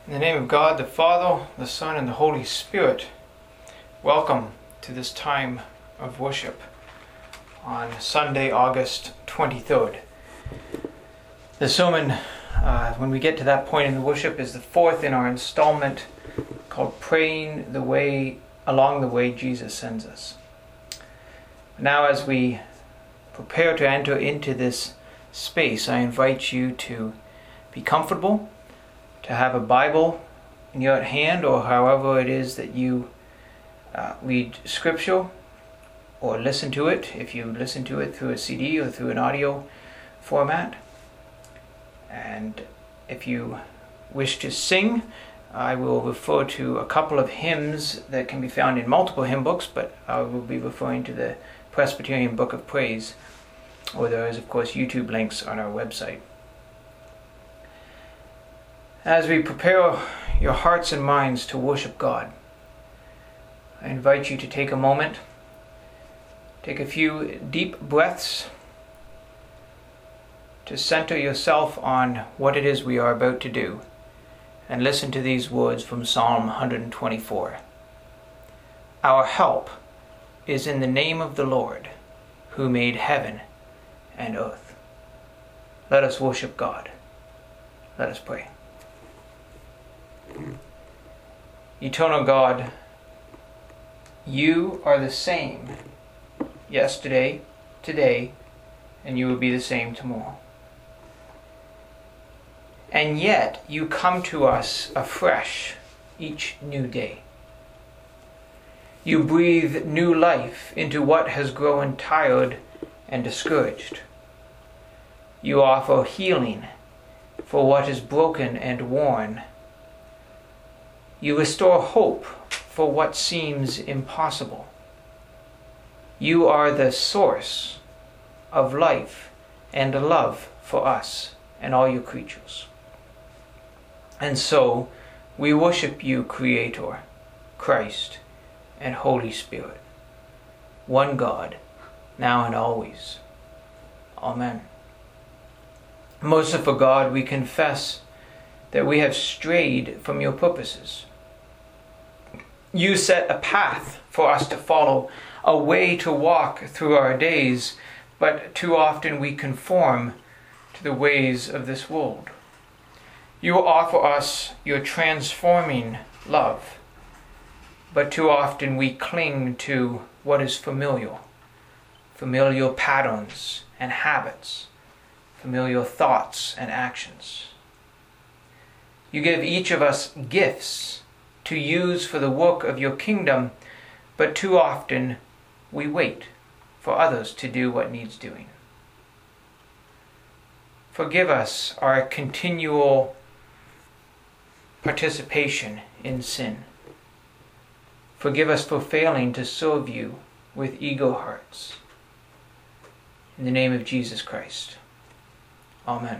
In the name of God, the Father, the Son, and the Holy Spirit, welcome to this time of worship on Sunday, August 23rd. The sermon, when we get to that point in the worship, is the fourth in our installment called Praying Along the Way Jesus Sends Us. Now, as we prepare to enter into this space, I invite you to be comfortable, to have a Bible in your hand, or however it is that you read Scripture or listen to it, if you listen to it through a CD or through an audio format. And if you wish to sing, I will refer to a couple of hymns that can be found in multiple hymn books, but I will be referring to the Presbyterian Book of Praise, or there is, of course, YouTube links on our website. As we prepare your hearts and minds to worship God, I invite you to take a moment, take a few deep breaths to center yourself on what it is we are about to do, and listen to these words from Psalm 124. Our help is in the name of the Lord, who made heaven and earth. Let us worship God. Let us pray. Eternal God, you are the same yesterday, today, and you will be the same tomorrow. And yet you come to us afresh each new day. You breathe new life into what has grown tired and discouraged. You offer healing for what is broken and worn. You restore hope for what seems impossible. You are the source of life and love for us and all your creatures. And so we worship you, Creator, Christ, and Holy Spirit, one God, now and always. Amen. Merciful God, we confess that we have strayed from your purposes. You set a path for us to follow, a way to walk through our days, but too often we conform to the ways of this world. You offer us your transforming love, but too often we cling to what is familiar patterns and habits, familiar thoughts and actions. You give each of us gifts to use for the work of your kingdom, but too often we wait for others to do what needs doing. Forgive us our continual participation in sin. Forgive us for failing to serve you with eager hearts. In the name of Jesus Christ. Amen.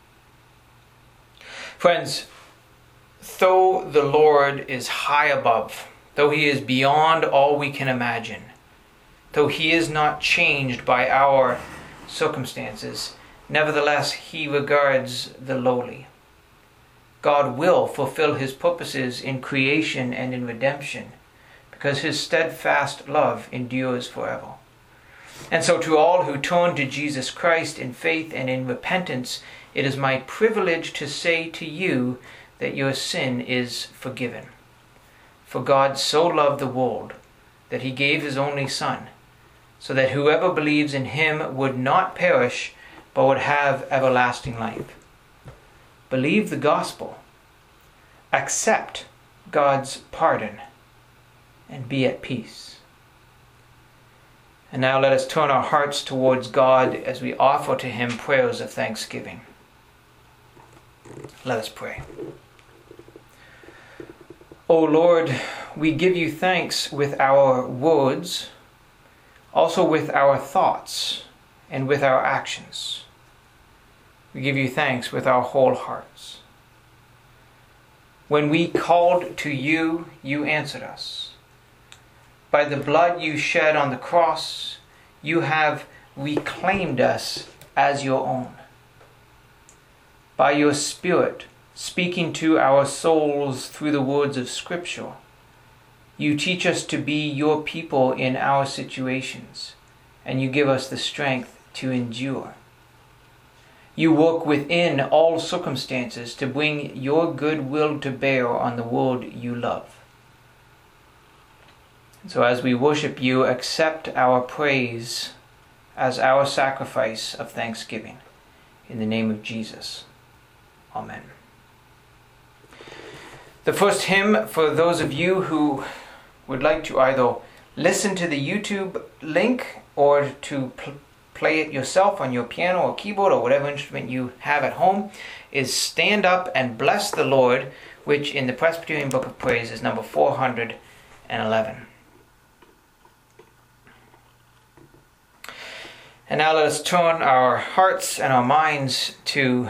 Friends, though the Lord is high above, though he is beyond all we can imagine, though he is not changed by our circumstances, nevertheless he regards the lowly. God will fulfill his purposes in creation and in redemption, because his steadfast love endures forever. And so to all who turn to Jesus Christ in faith and in repentance, it is my privilege to say to you that your sin is forgiven. For God so loved the world that he gave his only Son, so that whoever believes in him would not perish, but would have everlasting life. Believe the gospel, accept God's pardon, and be at peace. And now let us turn our hearts towards God as we offer to him prayers of thanksgiving. Let us pray. O Lord, we give you thanks with our words, also with our thoughts and with our actions. We give you thanks with our whole hearts. When we called to you, you answered us. By the blood you shed on the cross, you have reclaimed us as your own. By your Spirit, speaking to our souls through the words of Scripture. You teach us to be your people in our situations, and you give us the strength to endure. You work within all circumstances to bring your good will to bear on the world you love. And so as we worship you, accept our praise as our sacrifice of thanksgiving. In the name of Jesus. Amen. The first hymn, for those of you who would like to either listen to the YouTube link or to play it yourself on your piano or keyboard or whatever instrument you have at home, is Stand Up and Bless the Lord, which in the Presbyterian Book of Praise is number 411. And now let us turn our hearts and our minds to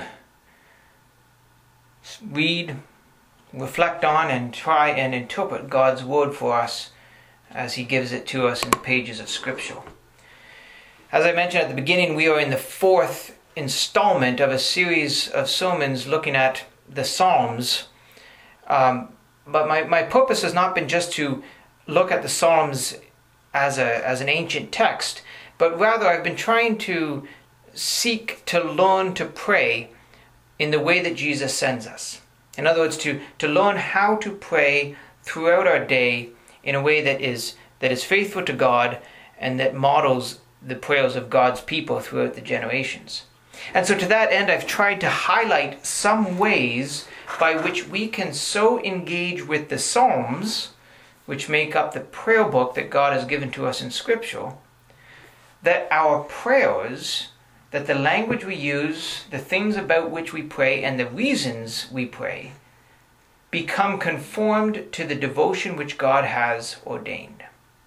read, reflect on, and try and interpret God's Word for us as He gives it to us in the pages of Scripture. As I mentioned at the beginning, we are in the fourth installment of a series of sermons looking at the Psalms. But my purpose has not been just to look at the Psalms as an ancient text, but rather I've been trying to seek to learn to pray in the way that Jesus sends us. In other words, to learn how to pray throughout our day in a way that is faithful to God and that models the prayers of God's people throughout the generations. And so to that end, I've tried to highlight some ways by which we can so engage with the Psalms, which make up the prayer book that God has given to us in Scripture, that our prayers, that the language we use, the things about which we pray, and the reasons we pray become conformed to the devotion which God has ordained.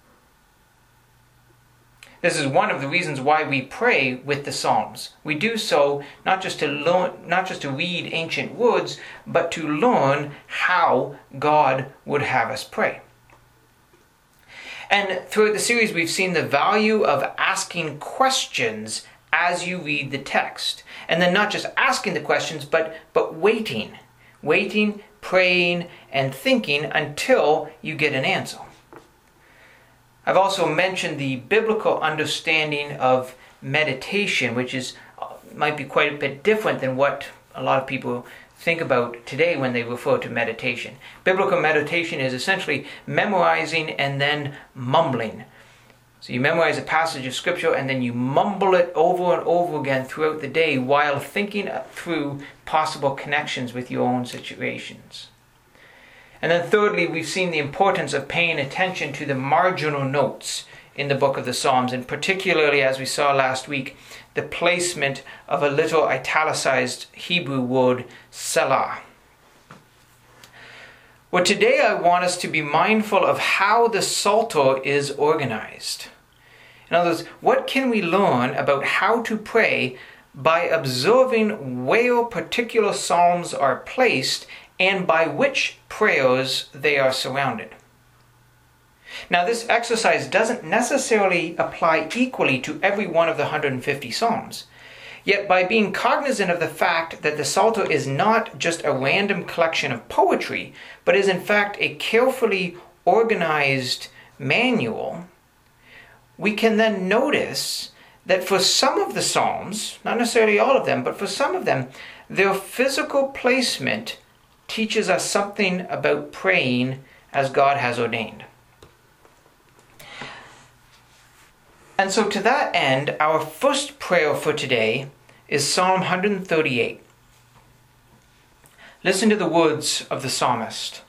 This is one of the reasons why we pray with the Psalms. We do so not just to learn, not just to read ancient words, but to learn how God would have us pray. And throughout the series, we've seen the value of asking questions as you read the text. And then not just asking the questions, but waiting, praying, and thinking until you get an answer. I've also mentioned the biblical understanding of meditation, which might be quite a bit different than what a lot of people think about today when they refer to meditation. Biblical meditation is essentially memorizing and then mumbling. So you memorize a passage of Scripture and then you mumble it over and over again throughout the day while thinking through possible connections with your own situations. And then thirdly, we've seen the importance of paying attention to the marginal notes in the book of the Psalms, and particularly, as we saw last week, the placement of a little italicized Hebrew word, Selah. Well, today I want us to be mindful of how the Psalter is organized. In other words, what can we learn about how to pray by observing where particular psalms are placed and by which prayers they are surrounded? Now, this exercise doesn't necessarily apply equally to every one of the 150 Psalms. Yet by being cognizant of the fact that the Psalter is not just a random collection of poetry, but is in fact a carefully organized manual, we can then notice that for some of the Psalms, not necessarily all of them, but for some of them, their physical placement teaches us something about praying as God has ordained. And so to that end, our first prayer for today is Psalm 138. Listen to the words of the psalmist.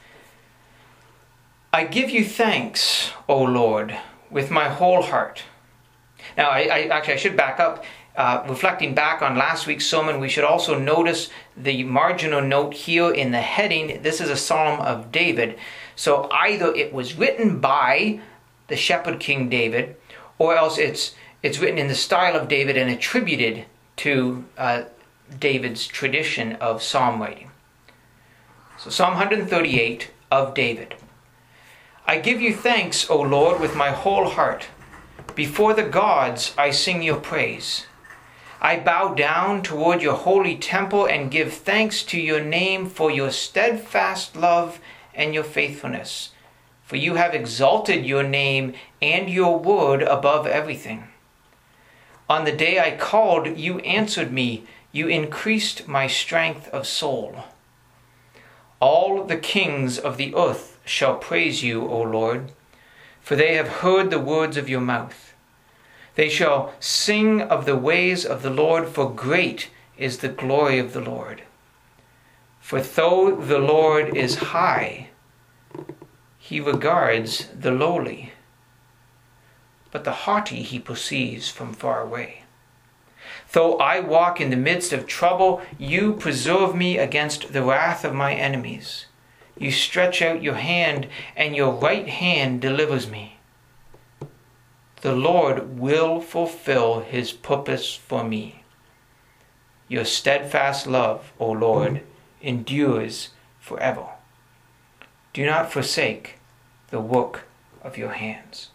I give you thanks, O Lord, with my whole heart. Now, I should back up. Reflecting back on last week's sermon, we should also notice the marginal note here in the heading. This is a Psalm of David. So either it was written by the shepherd King David, or else it's written in the style of David and attributed to David's tradition of psalm writing. So Psalm 138 of David. I give you thanks, O Lord, with my whole heart. Before the gods I sing your praise. I bow down toward your holy temple and give thanks to your name for your steadfast love and your faithfulness. For you have exalted your name and your word above everything. On the day I called, you answered me. You increased my strength of soul. All the kings of the earth shall praise you, O Lord, for they have heard the words of your mouth. They shall sing of the ways of the Lord, for great is the glory of the Lord. For though the Lord is high, he regards the lowly, but the haughty he perceives from far away. Though I walk in the midst of trouble, you preserve me against the wrath of my enemies. You stretch out your hand, and your right hand delivers me. The Lord will fulfill his purpose for me. Your steadfast love, O Lord, endures forever. Do not forsake the work of your hands.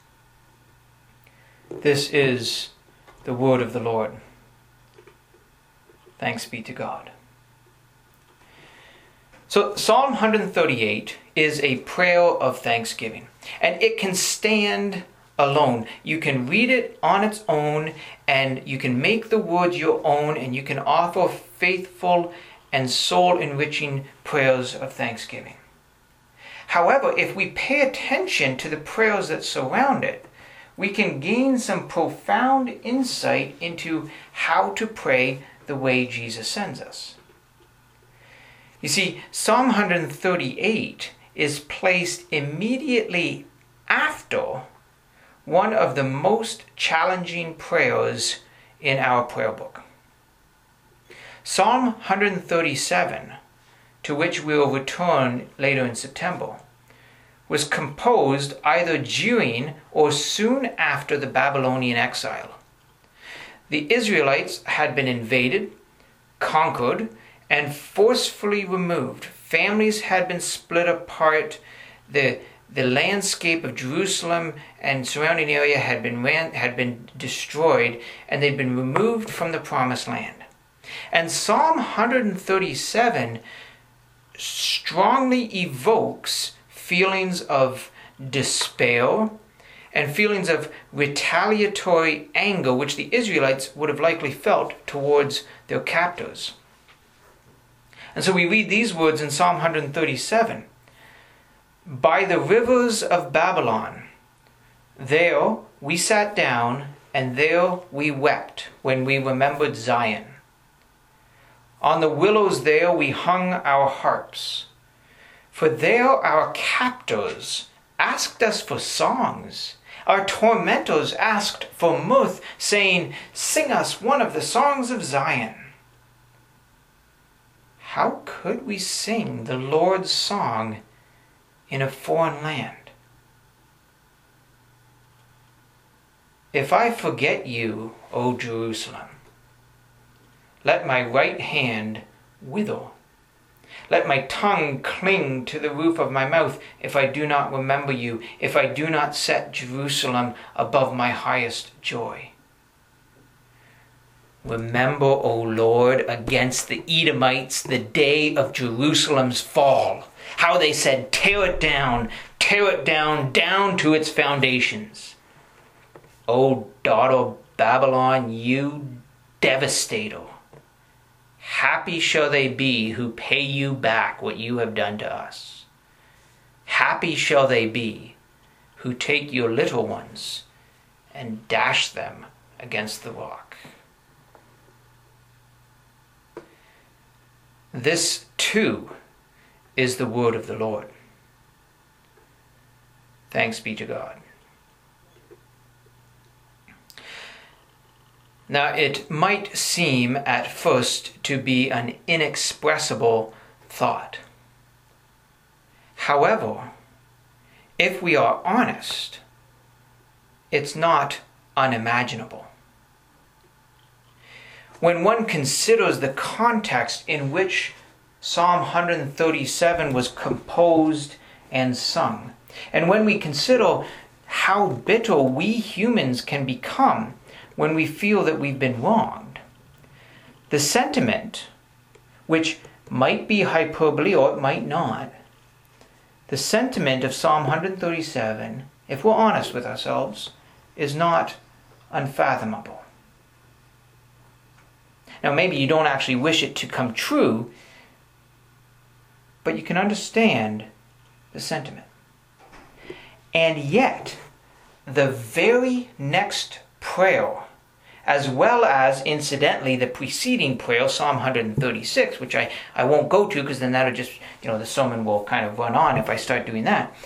This is the word of the Lord. Thanks be to God. So Psalm 138 is a prayer of thanksgiving, and it can stand alone. You can read it on its own, and you can make the words your own, and you can offer faithful and soul-enriching prayers of thanksgiving. However, if we pay attention to the prayers that surround it, we can gain some profound insight into how to pray the way Jesus sends us. You see, Psalm 138 is placed immediately after one of the most challenging prayers in our prayer book. Psalm 137, to which we will return later in September, was composed either during or soon after the Babylonian exile. The Israelites had been invaded, conquered, and forcefully removed. Families had been split apart. The landscape of Jerusalem and surrounding area had been destroyed, and they'd been removed from the promised land. And Psalm 137 strongly evokes feelings of despair and feelings of retaliatory anger, which the Israelites would have likely felt towards their captors. And so we read these words in Psalm 137. By the rivers of Babylon, there we sat down, and there we wept when we remembered Zion. On the willows there we hung our harps, for there our captors asked us for songs. Our tormentors asked for mirth, saying, "Sing us one of the songs of Zion." How could we sing the Lord's song in a foreign land? If I forget you, O Jerusalem, let my right hand wither. Let my tongue cling to the roof of my mouth if I do not remember you, if I do not set Jerusalem above my highest joy. Remember, O Lord, against the Edomites the day of Jerusalem's fall, how they said, tear it down, down to its foundations. O daughter Babylon, you devastator. Happy shall they be who pay you back what you have done to us. Happy shall they be who take your little ones and dash them against the rock. This too is the word of the Lord. Thanks be to God. Now, it might seem at first to be an inexpressible thought. However, if we are honest, it's not unimaginable. When one considers the context in which Psalm 137 was composed and sung, and when we consider how bitter we humans can become when we feel that we've been wronged, The sentiment, which might be hyperbole or it might not, the sentiment of Psalm 137, if we're honest with ourselves, is not unfathomable. Now, maybe you don't actually wish it to come true, but you can understand the sentiment. And yet, the very next prayer, as well as, incidentally, the preceding prayer, Psalm 136, which I won't go to because then that'll just, the sermon will kind of run on if I start doing that.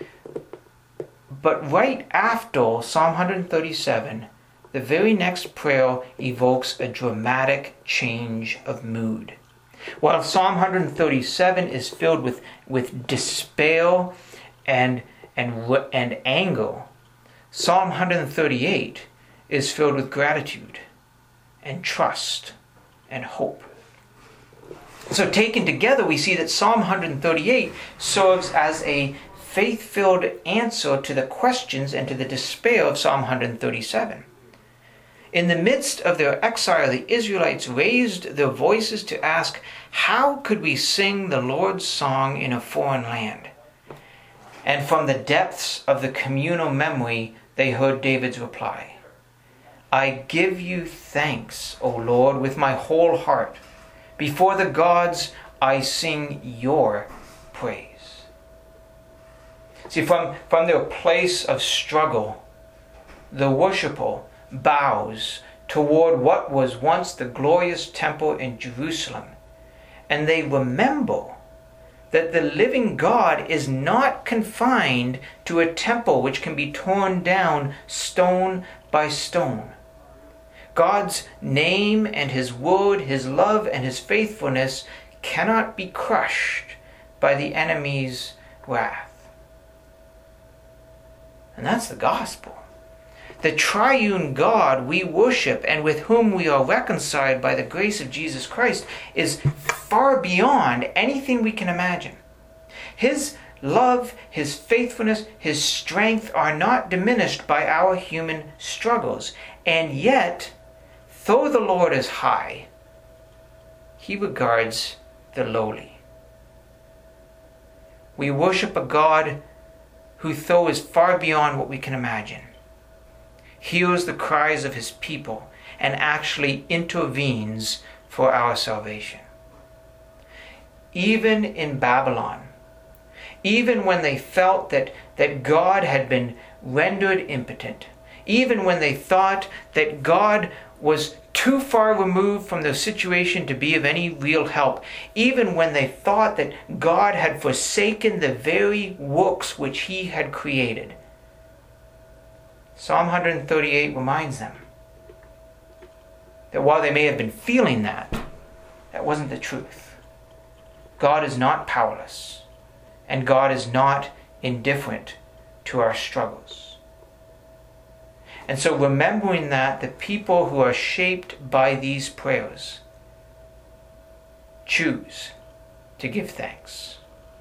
But right after Psalm 137, the very next prayer evokes a dramatic change of mood. While Psalm 137 is filled with despair and anger, Psalm 138 is filled with gratitude and trust and hope. So taken together, we see that Psalm 138 serves as a faith-filled answer to the questions and to the despair of Psalm 137. In the midst of their exile, the Israelites raised their voices to ask, how could we sing the Lord's song in a foreign land? And from the depths of the communal memory, they heard David's reply, I give you thanks, O Lord, with my whole heart. Before the gods, I sing your praise. See, from their place of struggle, the worshiper bows toward what was once the glorious temple in Jerusalem. And they remember that the living God is not confined to a temple which can be torn down stone by stone. God's name and His word, His love and His faithfulness cannot be crushed by the enemy's wrath. And that's the gospel. The triune God we worship and with whom we are reconciled by the grace of Jesus Christ is far beyond anything we can imagine. His love, His faithfulness, His strength are not diminished by our human struggles. And yet, though the Lord is high, He regards the lowly. We worship a God who, though is far beyond what we can imagine, hears the cries of His people and actually intervenes for our salvation. Even in Babylon, even when they felt that God had been rendered impotent, even when they thought that God was too far removed from their situation to be of any real help, even when they thought that God had forsaken the very works which He had created, Psalm 138 reminds them that while they may have been feeling that wasn't the truth. God is not powerless, and God is not indifferent to our struggles. And so remembering that, the people who are shaped by these prayers choose to give thanks.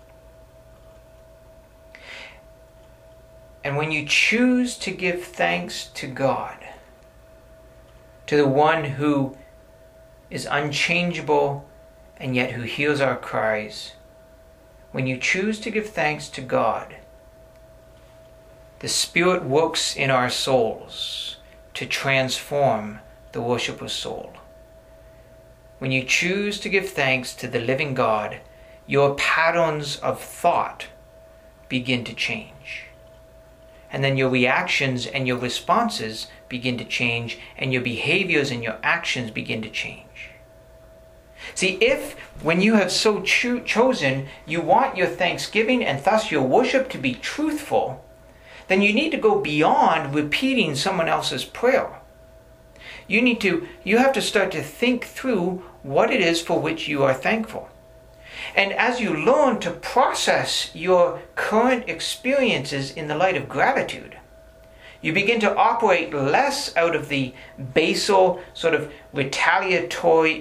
And when you choose to give thanks to God, to the one who is unchangeable and yet who hears our cries, when you choose to give thanks to God, the Spirit works in our souls to transform the worshiper's soul. When you choose to give thanks to the living God, your patterns of thought begin to change. And then your reactions and your responses begin to change, and your behaviors and your actions begin to change. See, if when you have so chosen, you want your thanksgiving and thus your worship to be truthful, then you need to go beyond repeating someone else's prayer. You have to start to think through what it is for which you are thankful. And as you learn to process your current experiences in the light of gratitude, you begin to operate less out of the basal, sort of retaliatory,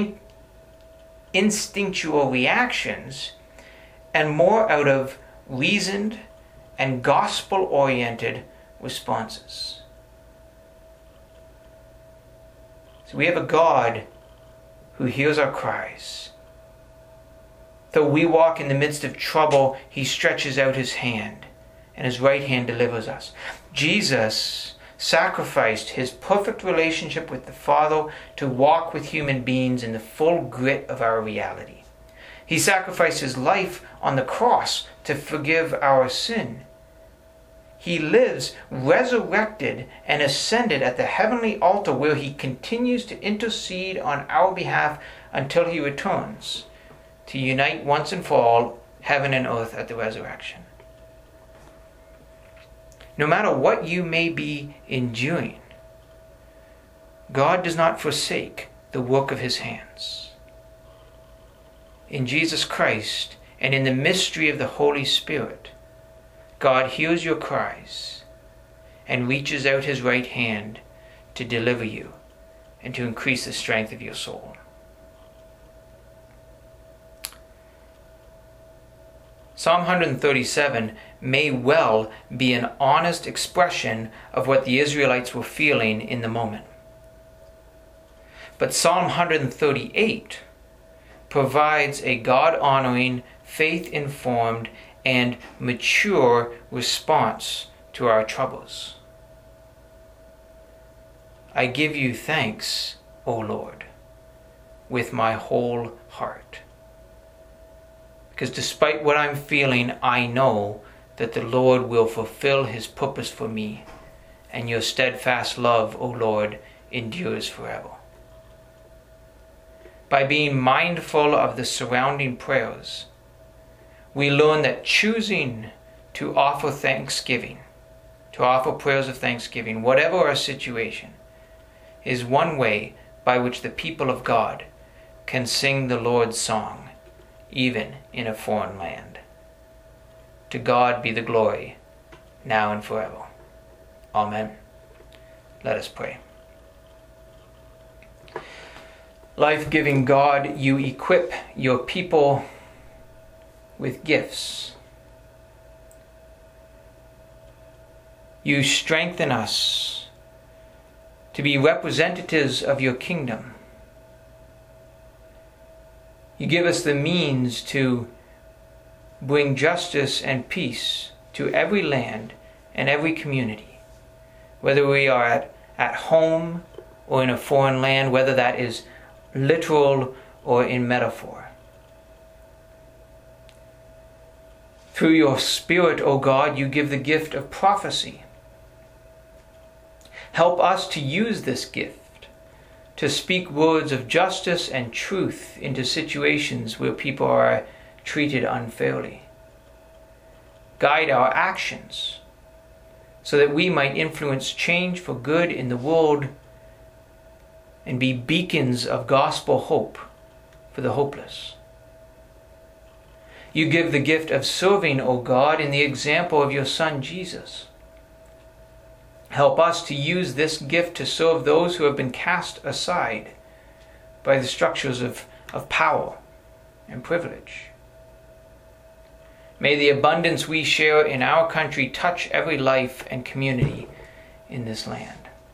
instinctual reactions, and more out of reasoned and gospel-oriented responses. So we have a God who hears our cries. Though we walk in the midst of trouble, he stretches out his hand, and his right hand delivers us. Jesus sacrificed his perfect relationship with the Father to walk with human beings in the full grit of our reality. He sacrificed his life on the cross to forgive our sin. He lives resurrected and ascended at the heavenly altar, where he continues to intercede on our behalf until he returns to unite once and for all heaven and earth at the resurrection. No matter what you may be enduring, God does not forsake the work of his hands. In Jesus Christ and in the mystery of the Holy Spirit, God hears your cries and reaches out his right hand to deliver you and to increase the strength of your soul. Psalm 137 may well be an honest expression of what the Israelites were feeling in the moment. But Psalm 138 provides a God-honoring, faith-informed, and mature response to our troubles. I give you thanks, O Lord, with my whole heart. Because despite what I'm feeling, I know that the Lord will fulfill his purpose for me, and your steadfast love, O Lord, endures forever. By being mindful of the surrounding prayers, we learn that choosing to offer thanksgiving, to offer prayers of thanksgiving, whatever our situation, is one way by which the people of God can sing the Lord's song, even in a foreign land. To God be the glory, now and forever. Amen. Let us pray. Life-giving God, you equip your people with gifts. You strengthen us to be representatives of your kingdom. You give us the means to bring justice and peace to every land and every community, whether we are at home or in a foreign land, whether that is literal or in metaphor. Through your Spirit, O God, you give the gift of prophecy. Help us to use this gift to speak words of justice and truth into situations where people are treated unfairly. Guide our actions so that we might influence change for good in the world and be beacons of gospel hope for the hopeless. You give the gift of serving, O God, in the example of your Son Jesus. Help us to use this gift to serve those who have been cast aside by the structures of power and privilege. May the abundance we share in our country touch every life and community in this land.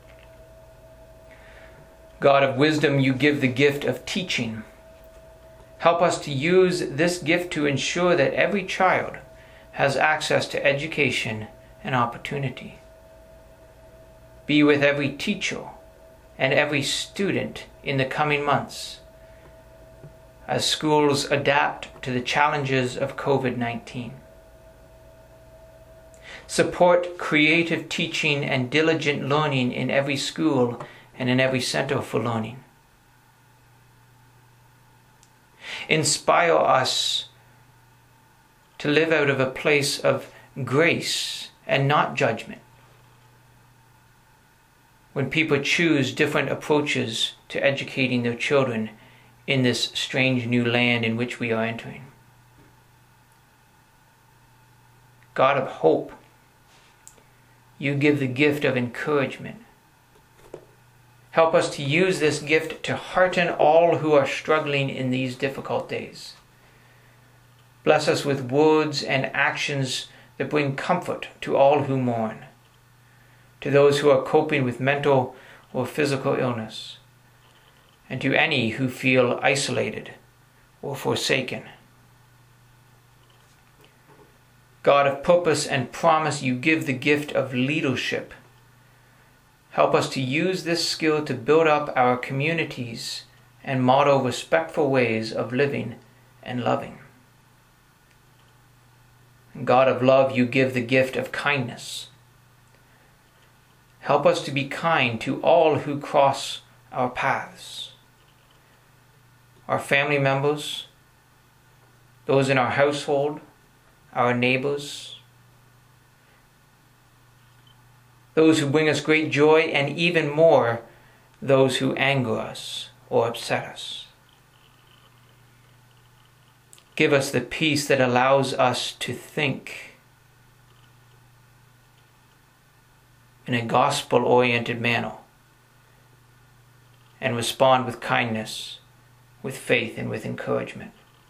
God of wisdom, you give the gift of teaching. Help us to use this gift to ensure that every child has access to education and opportunity. Be with every teacher and every student in the coming months as schools adapt to the challenges of COVID-19. Support creative teaching and diligent learning in every school and in every center for learning. Inspire us to live out of a place of grace and not judgment. When people choose different approaches to educating their children in this strange new land in which we are entering. God of hope, you give the gift of encouragement. Help us to use this gift to hearten all who are struggling in these difficult days. Bless us with words and actions that bring comfort to all who mourn, to those who are coping with mental or physical illness, and to any who feel isolated or forsaken. God of purpose and promise, you give the gift of leadership. Help us to use this skill to build up our communities and model respectful ways of living and loving. God of love, you give the gift of kindness. Help us to be kind to all who cross our paths. Our family members, those in our household, our neighbors, those who bring us great joy, and even more, those who anger us or upset us. Give us the peace that allows us to think in a gospel-oriented manner and respond with kindness, with faith, and with encouragement.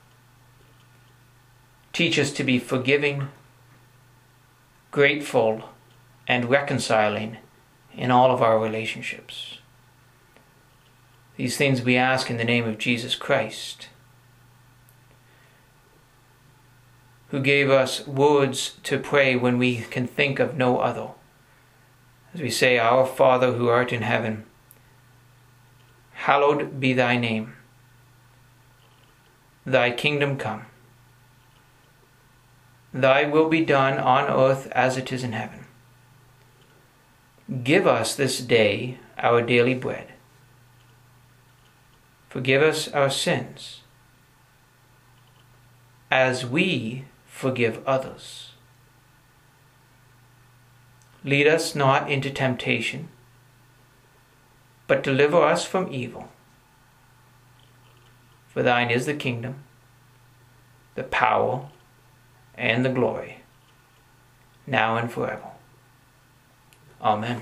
Teach us to be forgiving, grateful, and reconciling in all of our relationships. These things we ask in the name of Jesus Christ, who gave us words to pray when we can think of no other. As we say, Our Father who art in heaven, hallowed be thy name. Thy kingdom come. Thy will be done on earth as it is in heaven. Give us this day our daily bread. Forgive us our sins, as we forgive others. Lead us not into temptation, but deliver us from evil. For thine is the kingdom, the power, and the glory, now and forever. Amen.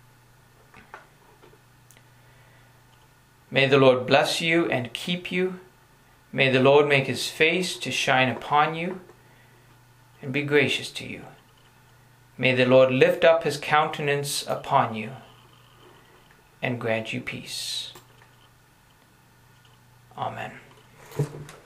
May the Lord bless you and keep you. May the Lord make his face to shine upon you and be gracious to you. May the Lord lift up his countenance upon you and grant you peace. Amen.